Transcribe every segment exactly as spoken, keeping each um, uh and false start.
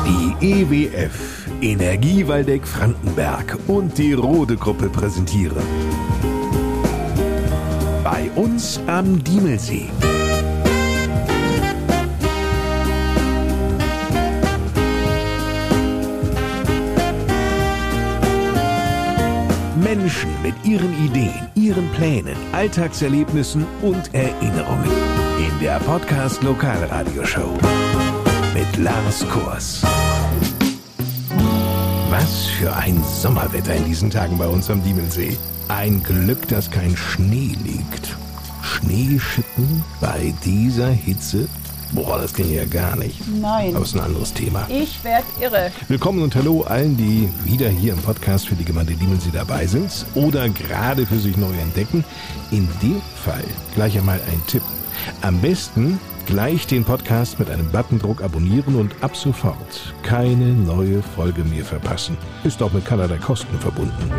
Die E W F, Energie Waldeck Frankenberg und die Rode Gruppe präsentieren. Bei uns am Diemelsee. Menschen mit ihren Ideen, ihren Plänen, Alltagserlebnissen und Erinnerungen. In der Podcast Lokalradioshow mit Lars Kors. Was für ein Sommerwetter in diesen Tagen bei uns am Diemelsee. Ein Glück, dass kein Schnee liegt. Schneeschippen bei dieser Hitze? Boah, das ging ja gar nicht. Nein. Aber ist ein anderes Thema. Ich werd irre. Willkommen und hallo allen, die wieder hier im Podcast für die Gemeinde Diemelsee dabei sind oder gerade für sich neu entdecken. In dem Fall gleich einmal ein Tipp. Am besten gleich den Podcast mit einem Buttondruck abonnieren und ab sofort keine neue Folge mehr verpassen. Ist auch mit keinerlei Kosten verbunden.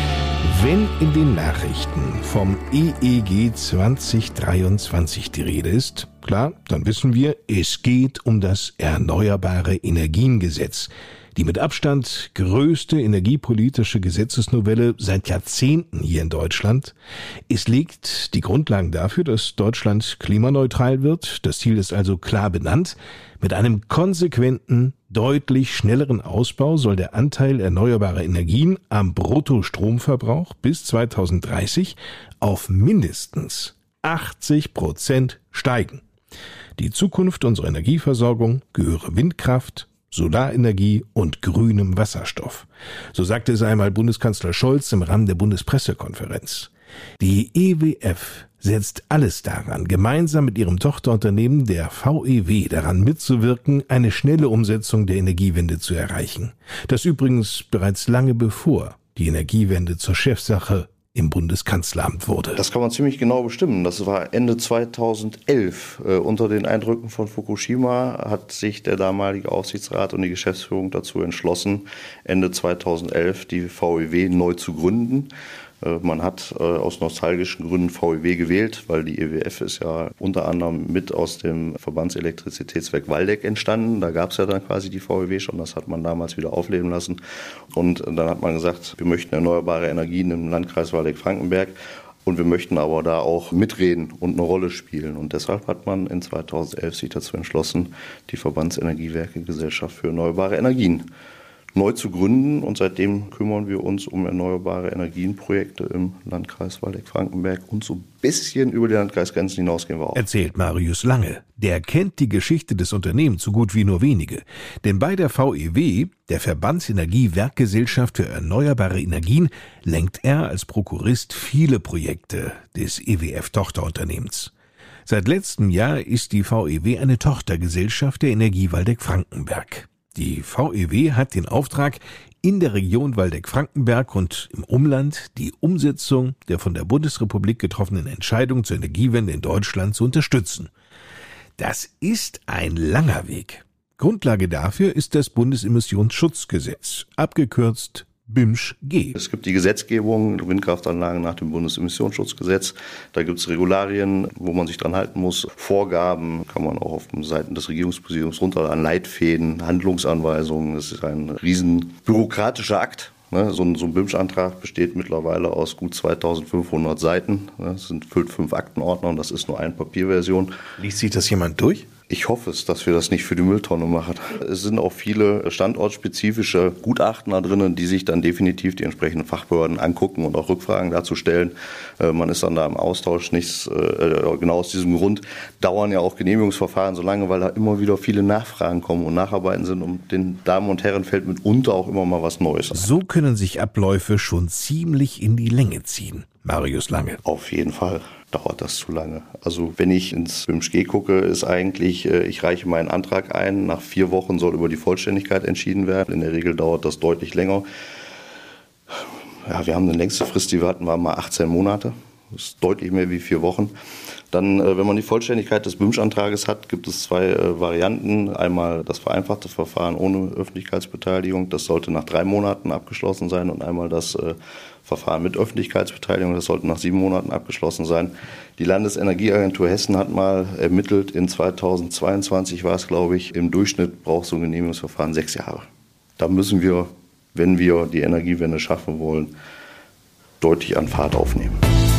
Wenn in den Nachrichten vom E E G zwanzig dreiundzwanzig die Rede ist, klar, dann wissen wir, es geht um das Erneuerbare Energiengesetz. Die mit Abstand größte energiepolitische Gesetzesnovelle seit Jahrzehnten hier in Deutschland. Es legt die Grundlagen dafür, dass Deutschland klimaneutral wird. Das Ziel ist also klar benannt. Mit einem konsequenten, deutlich schnelleren Ausbau soll der Anteil erneuerbarer Energien am Bruttostromverbrauch bis zweitausenddreißig auf mindestens achtzig Prozent steigen. Die Zukunft unserer Energieversorgung gehöre Windkraft, Solarenergie und grünem Wasserstoff. So sagte es einmal Bundeskanzler Scholz im Rahmen der Bundespressekonferenz. Die E W F setzt alles daran, gemeinsam mit ihrem Tochterunternehmen der V E W daran mitzuwirken, eine schnelle Umsetzung der Energiewende zu erreichen. Das übrigens bereits lange bevor die Energiewende zur Chefsache im Bundeskanzleramt wurde. Das kann man ziemlich genau bestimmen. Das war Ende zweitausendelf. Äh, unter den Eindrücken von Fukushima hat sich der damalige Aufsichtsrat und die Geschäftsführung dazu entschlossen, Ende zweitausendelf die V E W neu zu gründen. Äh, man hat äh, aus nostalgischen Gründen V E W gewählt, weil die E W F ist ja unter anderem mit aus dem Verbandselektrizitätswerk Waldeck entstanden. Da gab es ja dann quasi die V E W schon, das hat man damals wieder aufleben lassen. Und dann hat man gesagt, wir möchten erneuerbare Energien im Landkreis Waldeck-Frankenberg und wir möchten aber da auch mitreden und eine Rolle spielen. Und deshalb hat man in zweitausendelf sich dazu entschlossen, die Verbandsenergiewerke Gesellschaft für erneuerbare Energien neu zu gründen, und seitdem kümmern wir uns um erneuerbare Energienprojekte im Landkreis Waldeck-Frankenberg und so ein bisschen über die Landkreisgrenzen hinaus gehen wir auch. Erzählt Marius Lange. Der kennt die Geschichte des Unternehmens so gut wie nur wenige. Denn bei der V E W, der Verbandsenergiewerkgesellschaft für erneuerbare Energien, lenkt er als Prokurist viele Projekte des E W F-Tochterunternehmens. Seit letztem Jahr ist die V E W eine Tochtergesellschaft der Energie Waldeck-Frankenberg. Die V E W hat den Auftrag, in der Region Waldeck-Frankenberg und im Umland die Umsetzung der von der Bundesrepublik getroffenen Entscheidung zur Energiewende in Deutschland zu unterstützen. Das ist ein langer Weg. Grundlage dafür ist das Bundesemissionsschutzgesetz, abgekürzt B I M S C G. Es gibt die Gesetzgebung, Windkraftanlagen nach dem Bundesemissionsschutzgesetz. Da gibt es Regularien, wo man sich dran halten muss. Vorgaben kann man auch auf den Seiten des Regierungspräsidiums runterladen, Leitfäden, Handlungsanweisungen. Das ist ein riesen bürokratischer Akt. So ein, so ein B I M S C-Antrag besteht mittlerweile aus gut zweitausendfünfhundert Seiten. Das sind füllt fünf Aktenordner und das ist nur eine Papierversion. Liest sich das jemand durch? Ich hoffe es, dass wir das nicht für die Mülltonne machen. Es sind auch viele standortspezifische Gutachten da drinnen, die sich dann definitiv die entsprechenden Fachbehörden angucken und auch Rückfragen dazu stellen. Man ist dann da im Austausch. Nichts, genau aus diesem Grund dauern ja auch Genehmigungsverfahren so lange, weil da immer wieder viele Nachfragen kommen und Nacharbeiten sind. Und den Damen und Herren fällt mitunter auch immer mal was Neues ein. So können sich Abläufe schon ziemlich in die Länge ziehen. Marius Lange. Auf jeden Fall dauert das zu lange. Also wenn ich ins B I M S C G gucke, ist eigentlich, ich reiche meinen Antrag ein, nach vier Wochen soll über die Vollständigkeit entschieden werden. In der Regel dauert das deutlich länger. Ja, wir haben eine längste Frist, die wir hatten, war mal achtzehn Monate. Das ist deutlich mehr wie vier Wochen. Dann, wenn man die Vollständigkeit des B I M Sch-Antrages hat, gibt es zwei äh, Varianten. Einmal das vereinfachte Verfahren ohne Öffentlichkeitsbeteiligung. Das sollte nach drei Monaten abgeschlossen sein. Und einmal das äh, Verfahren mit Öffentlichkeitsbeteiligung. Das sollte nach sieben Monaten abgeschlossen sein. Die Landesenergieagentur Hessen hat mal ermittelt, in zweitausendzweiundzwanzig war es, glaube ich, im Durchschnitt braucht so ein Genehmigungsverfahren sechs Jahre. Da müssen wir, wenn wir die Energiewende schaffen wollen, deutlich an Fahrt aufnehmen.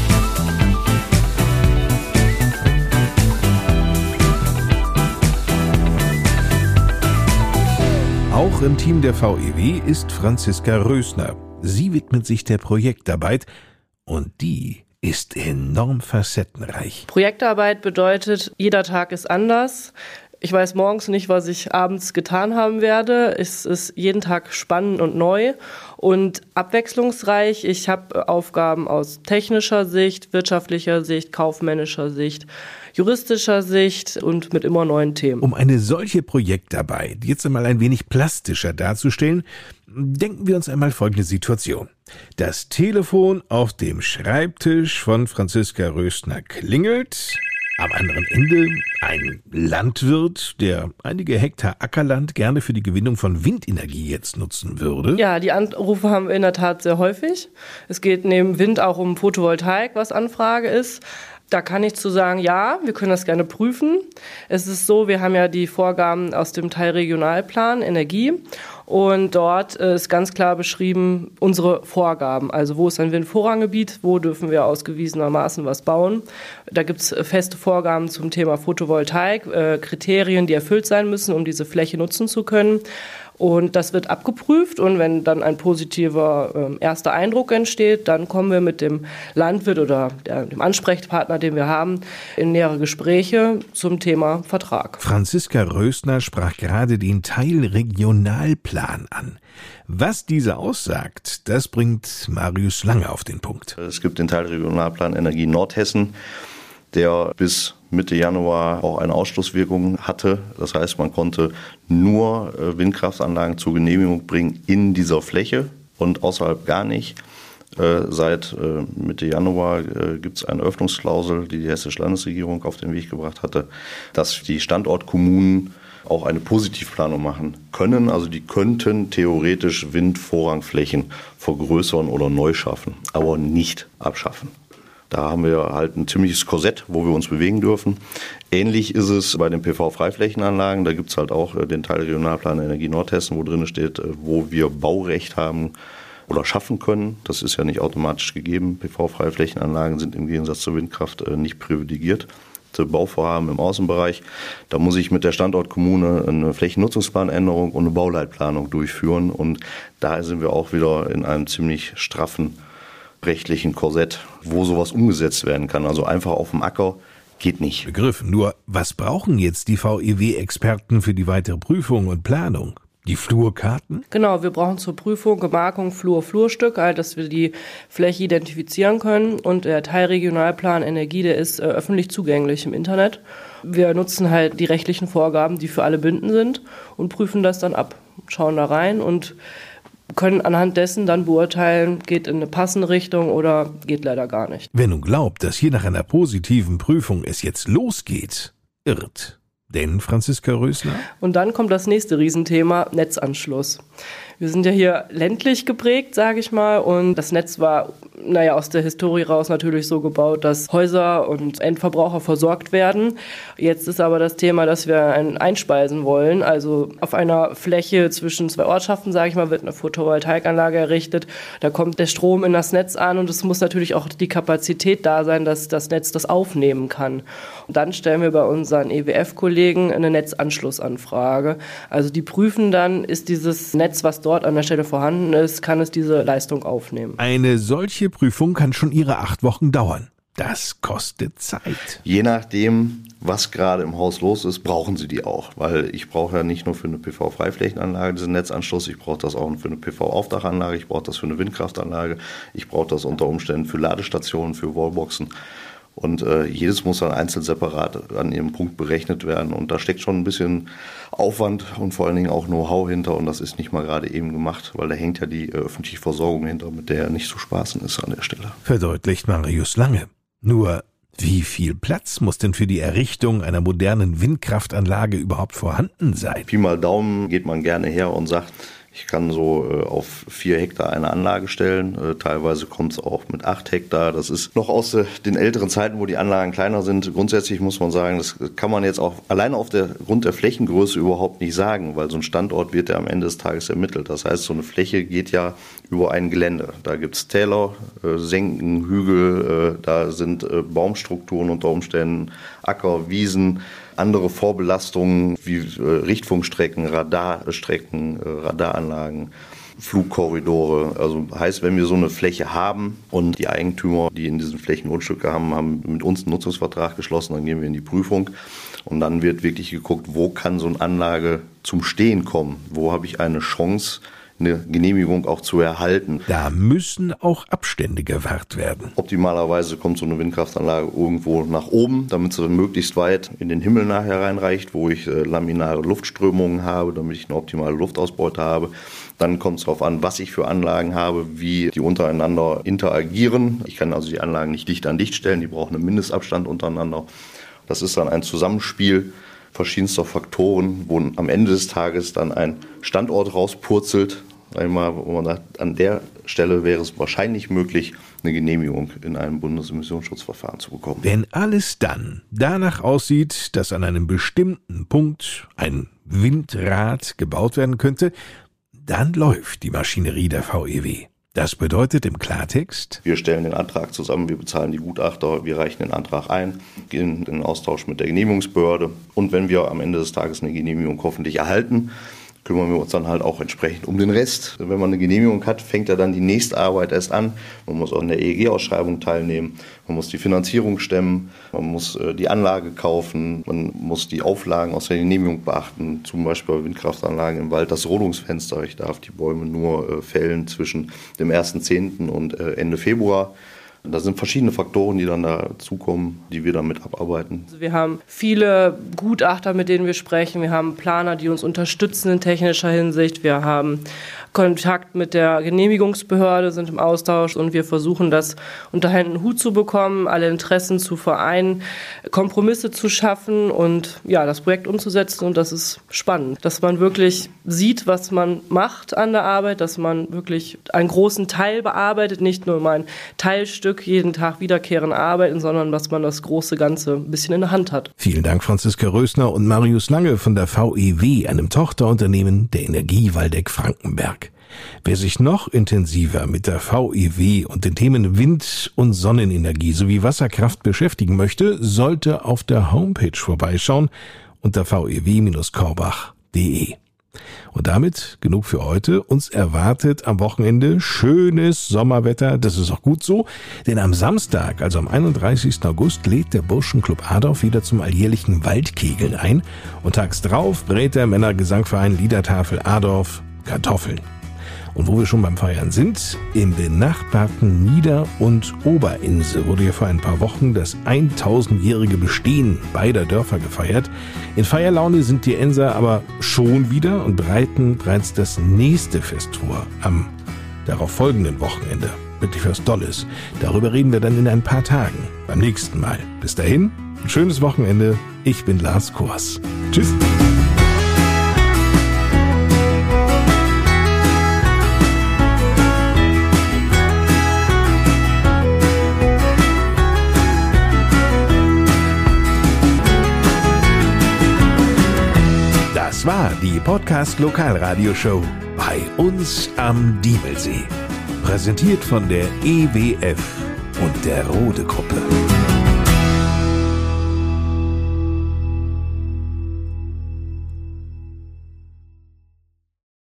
Auch im Team der V E W ist Franziska Rösner. Sie widmet sich der Projektarbeit und die ist enorm facettenreich. Projektarbeit bedeutet, jeder Tag ist anders. Ich weiß morgens nicht, was ich abends getan haben werde. Es ist jeden Tag spannend und neu und abwechslungsreich. Ich habe Aufgaben aus technischer Sicht, wirtschaftlicher Sicht, kaufmännischer Sicht, juristischer Sicht und mit immer neuen Themen. Um eine solche Projektarbeit jetzt einmal ein wenig plastischer darzustellen, denken wir uns einmal folgende Situation. Das Telefon auf dem Schreibtisch von Franziska Rösner klingelt. Am anderen Ende ein Landwirt, der einige Hektar Ackerland gerne für die Gewinnung von Windenergie jetzt nutzen würde. Ja, die Anrufe haben wir in der Tat sehr häufig. Es geht neben Wind auch um Photovoltaik, was Anfrage ist. Da kann ich zu sagen, ja, wir können das gerne prüfen. Es ist so, wir haben ja die Vorgaben aus dem Teilregionalplan Energie und dort ist ganz klar beschrieben unsere Vorgaben. Also wo ist ein Windvorranggebiet, wo dürfen wir ausgewiesenermaßen was bauen. Da gibt es feste Vorgaben zum Thema Photovoltaik, äh, Kriterien, die erfüllt sein müssen, um diese Fläche nutzen zu können. Und das wird abgeprüft und wenn dann ein positiver äh, erster Eindruck entsteht, dann kommen wir mit dem Landwirt oder der, dem Ansprechpartner, den wir haben, in nähere Gespräche zum Thema Vertrag. Franziska Rösner sprach gerade den Teilregionalplan an. Was dieser aussagt, das bringt Marius Lange auf den Punkt. Es gibt den Teilregionalplan Energie Nordhessen, der bis Mitte Januar auch eine Ausschlusswirkung hatte. Das heißt, man konnte nur Windkraftanlagen zur Genehmigung bringen in dieser Fläche und außerhalb gar nicht. Seit Mitte Januar gibt es eine Öffnungsklausel, die die Hessische Landesregierung auf den Weg gebracht hatte, dass die Standortkommunen auch eine Positivplanung machen können. Also die könnten theoretisch Windvorrangflächen vergrößern oder neu schaffen, aber nicht abschaffen. Da haben wir halt ein ziemliches Korsett, wo wir uns bewegen dürfen. Ähnlich ist es bei den P V-Freiflächenanlagen. Da gibt es halt auch den Teilregionalplan Energie Nordhessen, wo drin steht, wo wir Baurecht haben oder schaffen können. Das ist ja nicht automatisch gegeben. P V-Freiflächenanlagen sind im Gegensatz zur Windkraft nicht privilegiert. Bauvorhaben im Außenbereich. Da muss ich mit der Standortkommune eine Flächennutzungsplanänderung und eine Bauleitplanung durchführen. Und da sind wir auch wieder in einem ziemlich straffen rechtlichen Korsett, wo sowas umgesetzt werden kann. Also einfach auf dem Acker geht nicht. Begriffen. Nur, was brauchen jetzt die V E W-Experten für die weitere Prüfung und Planung? Die Flurkarten? Genau, wir brauchen zur Prüfung Gemarkung Flur, Flurstück, halt, dass wir die Fläche identifizieren können. Und der Teilregionalplan Energie, der ist äh, öffentlich zugänglich im Internet. Wir nutzen halt die rechtlichen Vorgaben, die für alle bindend sind und prüfen das dann ab. Schauen da rein und können anhand dessen dann beurteilen, geht in eine passende Richtung oder geht leider gar nicht. Wer nun glaubt, dass hier nach einer positiven Prüfung es jetzt losgeht, irrt. Denn, Franziska Rösner? Und dann kommt das nächste Riesenthema, Netzanschluss. Wir sind ja hier ländlich geprägt, sage ich mal, und das Netz war, naja, aus der Historie raus natürlich so gebaut, dass Häuser und Endverbraucher versorgt werden. Jetzt ist aber das Thema, dass wir einen einspeisen wollen. Also auf einer Fläche zwischen zwei Ortschaften, sage ich mal, wird eine Photovoltaikanlage errichtet. Da kommt der Strom in das Netz an und es muss natürlich auch die Kapazität da sein, dass das Netz das aufnehmen kann. Und dann stellen wir bei unseren E W F-Kollegen eine Netzanschlussanfrage. Also die prüfen dann, ist dieses Netz, was dort an der Stelle vorhanden ist, kann es diese Leistung aufnehmen. Eine solche Prüfung kann schon ihre acht Wochen dauern. Das kostet Zeit. Je nachdem, was gerade im Haus los ist, brauchen Sie die auch. Weil ich brauche ja nicht nur für eine P V-Freiflächenanlage diesen Netzanschluss, ich brauche das auch für eine P V-Aufdachanlage, ich brauche das für eine Windkraftanlage, ich brauche das unter Umständen für Ladestationen, für Wallboxen. Und äh, jedes muss dann einzeln separat an ihrem Punkt berechnet werden. Und da steckt schon ein bisschen Aufwand und vor allen Dingen auch Know-how hinter. Und das ist nicht mal gerade eben gemacht, weil da hängt ja die äh, öffentliche Versorgung hinter, mit der nicht zu spaßen ist an der Stelle. Verdeutlicht Marius Lange. Nur, wie viel Platz muss denn für die Errichtung einer modernen Windkraftanlage überhaupt vorhanden sein? Pi mal Daumen geht man gerne her und sagt, ich kann so äh, auf vier Hektar eine Anlage stellen. Äh, teilweise kommt es auch mit acht Hektar. Das ist noch aus äh, den älteren Zeiten, wo die Anlagen kleiner sind. Grundsätzlich muss man sagen, das kann man jetzt auch alleine auf der Grund der Flächengröße überhaupt nicht sagen, weil so ein Standort wird ja am Ende des Tages ermittelt. Das heißt, so eine Fläche geht ja über ein Gelände. Da gibt es Täler, äh, Senken, Hügel, äh, da sind äh, Baumstrukturen unter Umständen, Acker, Wiesen, andere Vorbelastungen wie äh, Richtfunkstrecken, Radarstrecken, äh, Radaranlagen, Flugkorridore. Also heißt, wenn wir so eine Fläche haben und die Eigentümer, die in diesen Flächen Grundstücke haben, haben mit uns einen Nutzungsvertrag geschlossen, dann gehen wir in die Prüfung und dann wird wirklich geguckt, wo kann so eine Anlage zum Stehen kommen, wo habe ich eine Chance, eine Genehmigung auch zu erhalten. Da müssen auch Abstände gewahrt werden. Optimalerweise kommt so eine Windkraftanlage irgendwo nach oben, damit sie möglichst weit in den Himmel nachher reinreicht, wo ich äh, laminare Luftströmungen habe, damit ich eine optimale Luftausbeute habe. Dann kommt es darauf an, was ich für Anlagen habe, wie die untereinander interagieren. Ich kann also die Anlagen nicht dicht an dicht stellen, die brauchen einen Mindestabstand untereinander. Das ist dann ein Zusammenspiel verschiedenster Faktoren, wo am Ende des Tages dann ein Standort rauspurzelt. Einmal, wo man sagt, an der Stelle wäre es wahrscheinlich möglich, eine Genehmigung in einem Bundesemissionsschutzverfahren zu bekommen. Wenn alles dann danach aussieht, dass an einem bestimmten Punkt ein Windrad gebaut werden könnte, dann läuft die Maschinerie der V E W. Das bedeutet im Klartext: Wir stellen den Antrag zusammen, wir bezahlen die Gutachter, wir reichen den Antrag ein, gehen in den Austausch mit der Genehmigungsbehörde und wenn wir am Ende des Tages eine Genehmigung hoffentlich erhalten, kümmern wir uns dann halt auch entsprechend um den Rest. Wenn man eine Genehmigung hat, fängt ja dann die nächste Arbeit erst an. Man muss auch an der E E G-Ausschreibung teilnehmen, man muss die Finanzierung stemmen, man muss äh, die Anlage kaufen, man muss die Auflagen aus der Genehmigung beachten, zum Beispiel bei Windkraftanlagen im Wald das Rodungsfenster. Ich darf die Bäume nur äh, fällen zwischen dem ersten zehnten und äh, Ende Februar. Da sind verschiedene Faktoren, die dann dazukommen, die wir dann mit abarbeiten. Also wir haben viele Gutachter, mit denen wir sprechen. Wir haben Planer, die uns unterstützen in technischer Hinsicht. Wir haben Kontakt mit der Genehmigungsbehörde, sind im Austausch und wir versuchen, das unter Händen und Hut zu bekommen, alle Interessen zu vereinen, Kompromisse zu schaffen und ja, das Projekt umzusetzen. Und das ist spannend, dass man wirklich sieht, was man macht an der Arbeit, dass man wirklich einen großen Teil bearbeitet, nicht nur mal ein Teilstück jeden Tag wiederkehrend arbeiten, sondern dass man das große Ganze ein bisschen in der Hand hat. Vielen Dank, Franziska Rösner und Marius Lange von der V E W, einem Tochterunternehmen der Energie Waldeck Frankenberg. Wer sich noch intensiver mit der V E W und den Themen Wind- und Sonnenenergie sowie Wasserkraft beschäftigen möchte, sollte auf der Homepage vorbeischauen unter v e w Bindestrich korbach punkt de. Und damit genug für heute. Uns erwartet am Wochenende schönes Sommerwetter. Das ist auch gut so, denn am Samstag, also am einunddreißigsten August, lädt der Burschenclub Adorf wieder zum alljährlichen Waldkegeln ein. Und tags drauf brät der Männergesangverein Liedertafel Adorf Kartoffeln. Und wo wir schon beim Feiern sind, im benachbarten Nieder- und Oberinsel wurde ja vor ein paar Wochen das tausendjährige Bestehen beider Dörfer gefeiert. In Feierlaune sind die Enser aber schon wieder und bereiten bereits das nächste Fest vor, am darauf folgenden Wochenende. Wirklich was Tolles. Darüber reden wir dann in ein paar Tagen, beim nächsten Mal. Bis dahin, ein schönes Wochenende. Ich bin Lars Kors. Tschüss. Das war die Podcast-Lokalradioshow bei uns am Diemelsee. Präsentiert von der E W F und der Rode Gruppe.